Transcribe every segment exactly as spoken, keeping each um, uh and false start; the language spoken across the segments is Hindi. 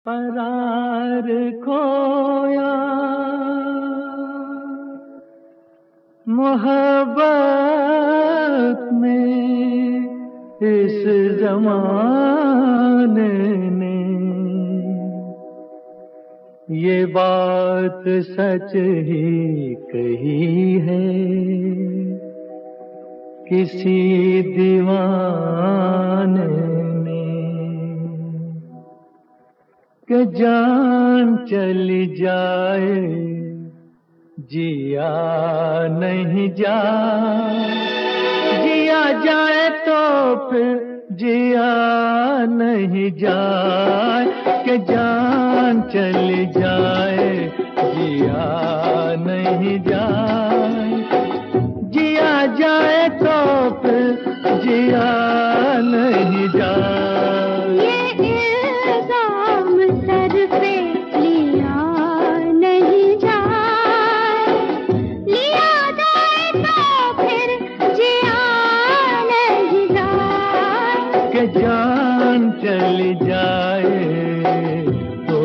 करार खोया मोहब्बत में इस जमाने ने, ये बात सच ही कही है किसी दीवाने ने, कि जान चली जाए जिया नहीं जाए, जिया जाए तो फिर जिया नहीं जाए, कि जान चली जाए जिया नहीं जाए, जिया जाए तो फिर जिया नहीं जाए। ये इल्जाम सर पे लिया नहीं जाए, लिया जाए तो फिर जिया नहीं जाए, कि जान चली जाए तो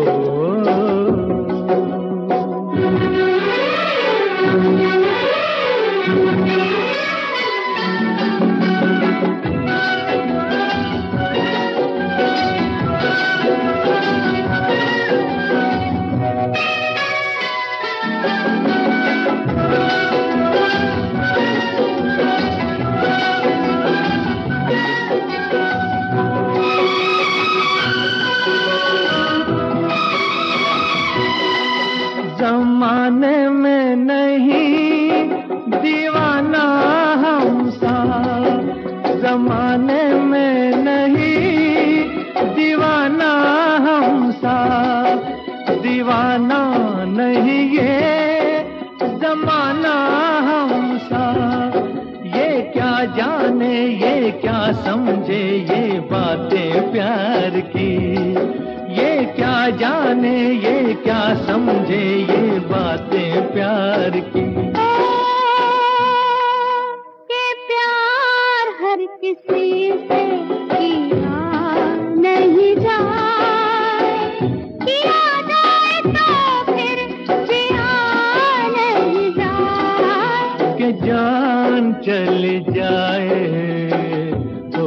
ज़माने में नहीं दीवाना हम सा, ज़माने में नहीं दीवाना हम सा, दीवाना नहीं ये ज़माना हम सा, ये क्या जाने ये क्या समझे ये बातें प्यार की, ये क्या जाने ये क्या समझे ये बातें प्यार की। कि प्यार हर किसी से किया नहीं जाए, किया जाए तो फिर जिया नहीं जाए, कि जान चली जाए तो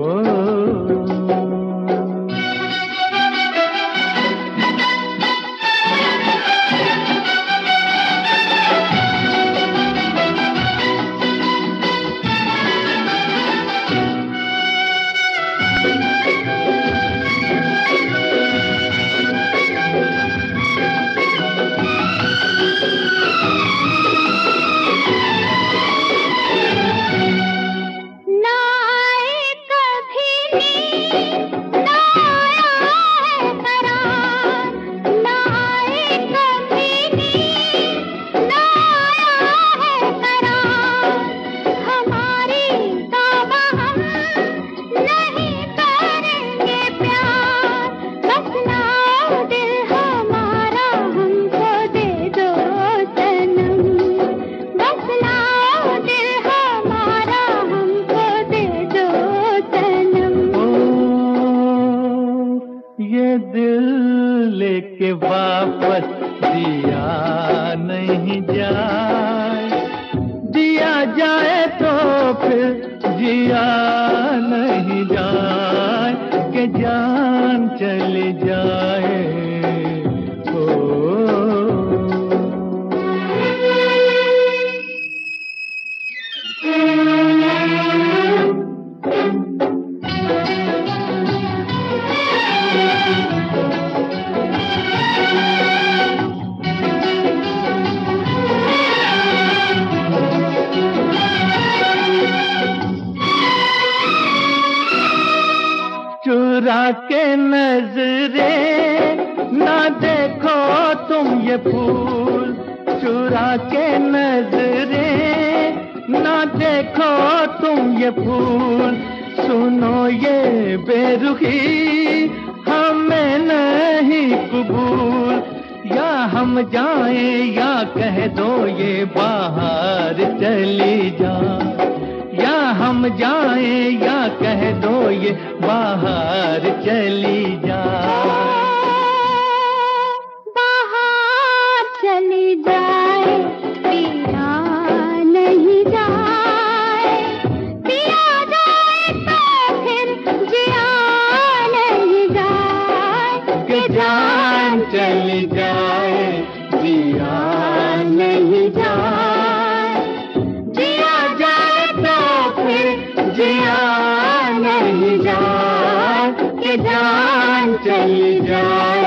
दिल लेके वापस दिया नहीं जाए, दिया जाए तो फिर जिया नहीं जाए, कि जान चली जाए तो चुरा के नजरे ना देखो तुम ये फूल, चुरा के नजरे ना देखो तुम ये फूल, सुनो ये बेरुखी हमें नहीं कबूल, या हम जाएं या कह दो ये बाहर चली जाए, या हम जाएं या कह दो ये बाहर चली जा। के जान चली जाए।